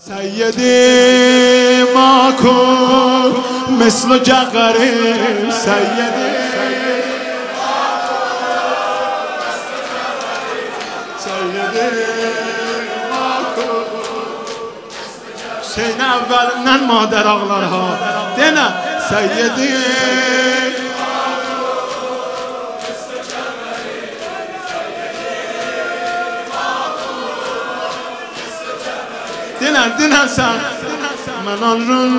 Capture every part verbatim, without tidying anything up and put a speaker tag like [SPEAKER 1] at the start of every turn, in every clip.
[SPEAKER 1] سیدی ما کن مثل جغریم سیدی Hüseyin evvelinden mader ağlar ha Dene Seyyidi Dene dene sen من آن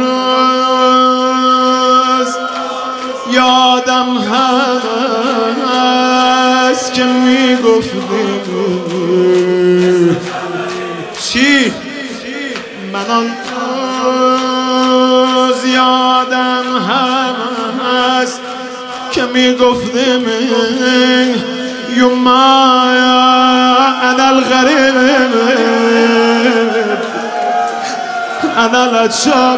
[SPEAKER 1] روز یادم هست که میگفتی چی من آن روز یادم هست که میگفتی یوما انا الغریب انا الاتشام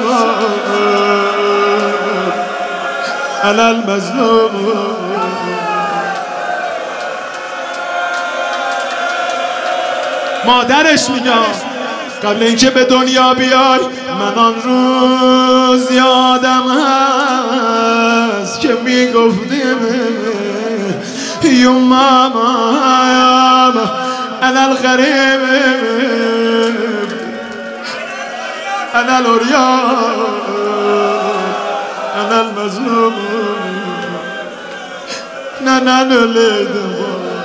[SPEAKER 1] انا المظلوم مادرش میگم قبل اینکه به دنیا بیای من آن روز یادم هست که میگفتیم یوما انا الغریب انا العریان انا المظلوم نه نه نولیدم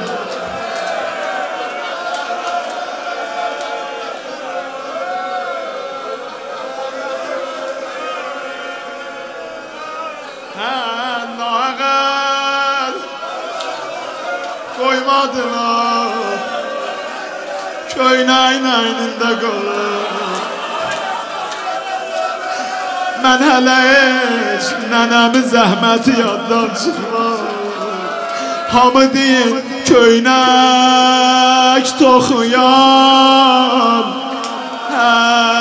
[SPEAKER 1] ناقل koymadılar Köyün aynında kalır Ben hele hiç nenemin zəhməti yaddan çıxmaz Hamı deyin köynək toxuyan